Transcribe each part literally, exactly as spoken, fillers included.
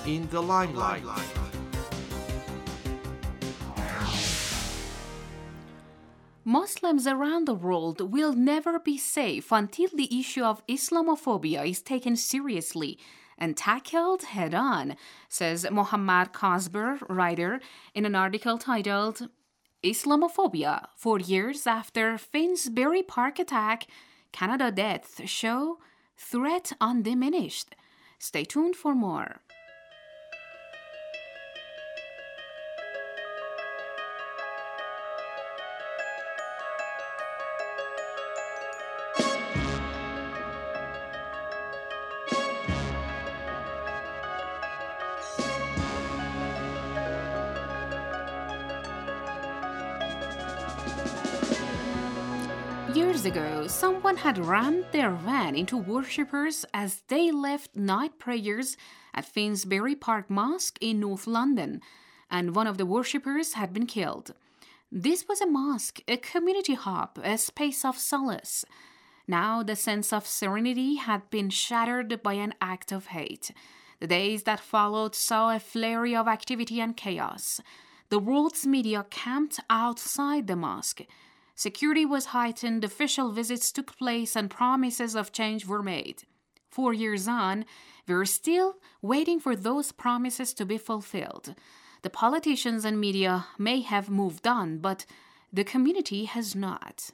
in the limelight. Muslims around the world will never be safe until the issue of Islamophobia is taken seriously and tackled head-on, says Mohammad Kasber, writer, in an article titled Islamophobia, Four Years After Finsbury Park Attack, Canada Deaths Show Threat Undiminished. Stay tuned for more. Years ago, someone had rammed their van into worshippers as they left night prayers at Finsbury Park Mosque in North London, and one of the worshippers had been killed. This was a mosque, a community hub, a space of solace. Now the sense of serenity had been shattered by an act of hate. The days that followed saw a flurry of activity and chaos. The world's media camped outside the mosque. Security was heightened, official visits took place, and promises of change were made. Four years on, we're still waiting for those promises to be fulfilled. The politicians and media may have moved on, but the community has not.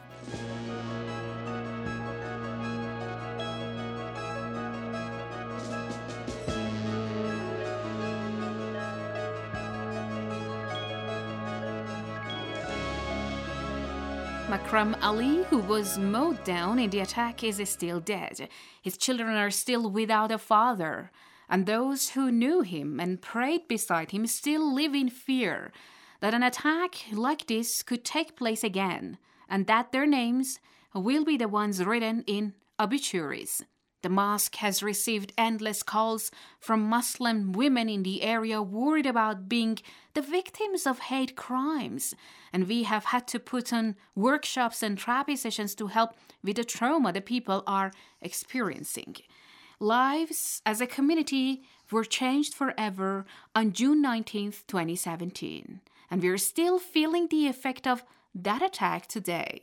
Makram Ali, who was mowed down in the attack, is still dead. His children are still without a father, and those who knew him and prayed beside him still live in fear that an attack like this could take place again, and that their names will be the ones written in obituaries. The mosque has received endless calls from Muslim women in the area worried about being the victims of hate crimes, and we have had to put on workshops and therapy sessions to help with the trauma the people are experiencing. Lives as a community were changed forever on June nineteenth, twenty seventeen, and we're still feeling the effect of that attack today.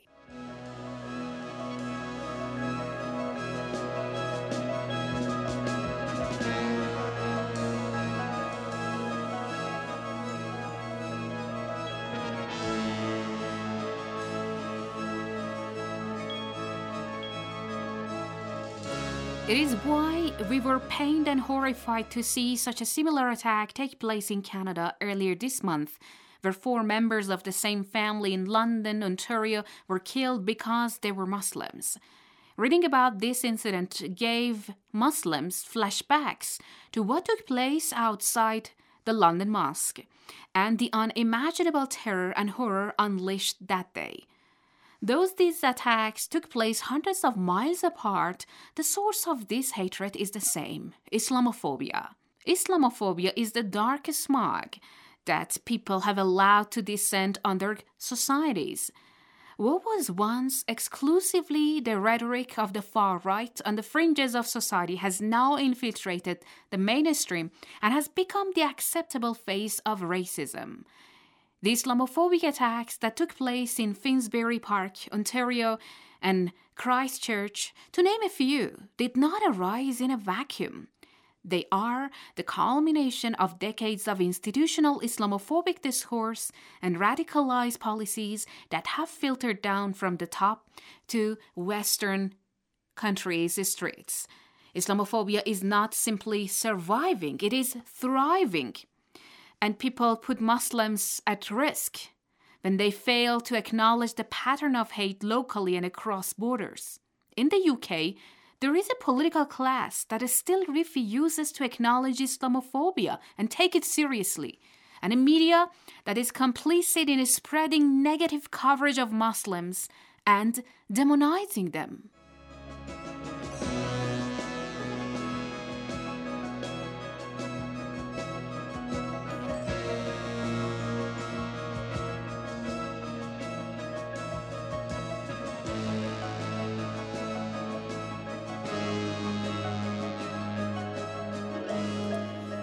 It is why we were pained and horrified to see such a similar attack take place in Canada earlier this month, where four members of the same family in London, Ontario, were killed because they were Muslims. Reading about this incident gave Muslims flashbacks to what took place outside the London Mosque and the unimaginable terror and horror unleashed that day. Though these attacks took place hundreds of miles apart, the source of this hatred is the same: Islamophobia. Islamophobia is the darkest smog that people have allowed to descend on their societies. What was once exclusively the rhetoric of the far right on the fringes of society has now infiltrated the mainstream and has become the acceptable face of racism. The Islamophobic attacks that took place in Finsbury Park, Ontario, and Christchurch, to name a few, did not arise in a vacuum. They are the culmination of decades of institutional Islamophobic discourse and radicalized policies that have filtered down from the top to Western countries' streets. Islamophobia is not simply surviving, it is thriving. And people put Muslims at risk when they fail to acknowledge the pattern of hate locally and across borders. In the U K, there is a political class that still refuses to acknowledge Islamophobia and take it seriously, and a media that is complicit in spreading negative coverage of Muslims and demonizing them.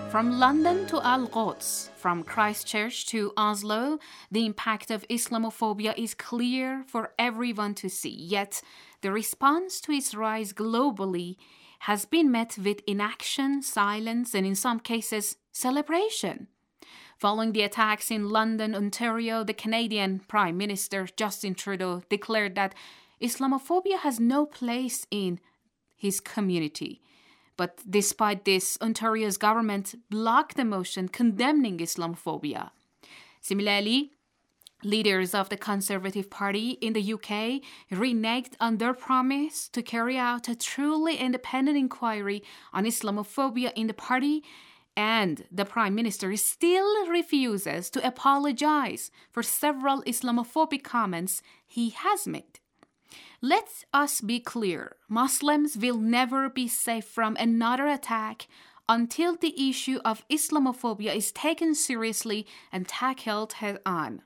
From London to Al-Quds, from Christchurch to Oslo, the impact of Islamophobia is clear for everyone to see. Yet, the response to its rise globally has been met with inaction, silence, and in some cases, celebration. Following the attacks in London, Ontario, the Canadian Prime Minister Justin Trudeau declared that Islamophobia has no place in his community. But despite this, Ontario's government blocked a motion condemning Islamophobia. Similarly, leaders of the Conservative Party in the U K reneged on their promise to carry out a truly independent inquiry on Islamophobia in the party, and the Prime Minister still refuses to apologize for several Islamophobic comments he has made. Let us be clear, Muslims will never be safe from another attack until the issue of Islamophobia is taken seriously and tackled head-on.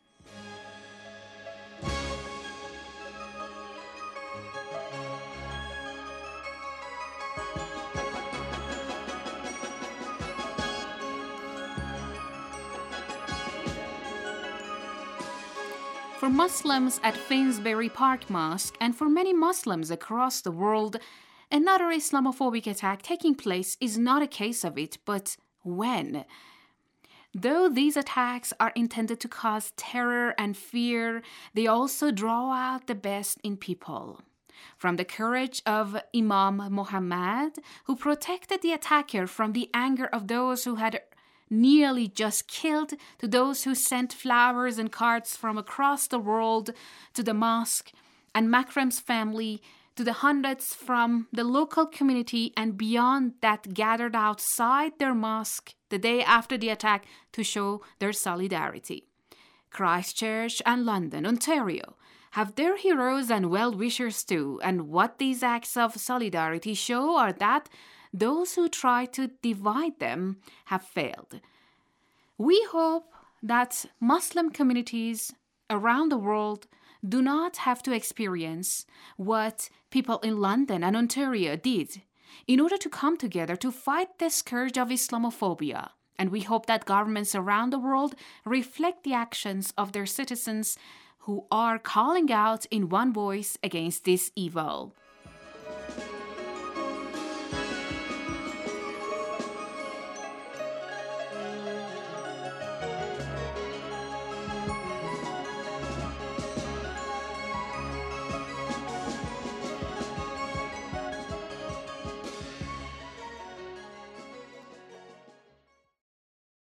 For Muslims at Finsbury Park Mosque and for many Muslims across the world, another Islamophobic attack taking place is not a case of it, but when. Though these attacks are intended to cause terror and fear, they also draw out the best in people. From the courage of Imam Muhammad, who protected the attacker from the anger of those who had nearly just killed, to those who sent flowers and cards from across the world to the mosque, and Makram's family, to the hundreds from the local community and beyond that gathered outside their mosque the day after the attack to show their solidarity. Christchurch and London, Ontario, have their heroes and well-wishers too, and what these acts of solidarity show are that those who try to divide them have failed. We hope that Muslim communities around the world do not have to experience what people in London and Ontario did in order to come together to fight the scourge of Islamophobia. And we hope that governments around the world reflect the actions of their citizens who are calling out in one voice against this evil.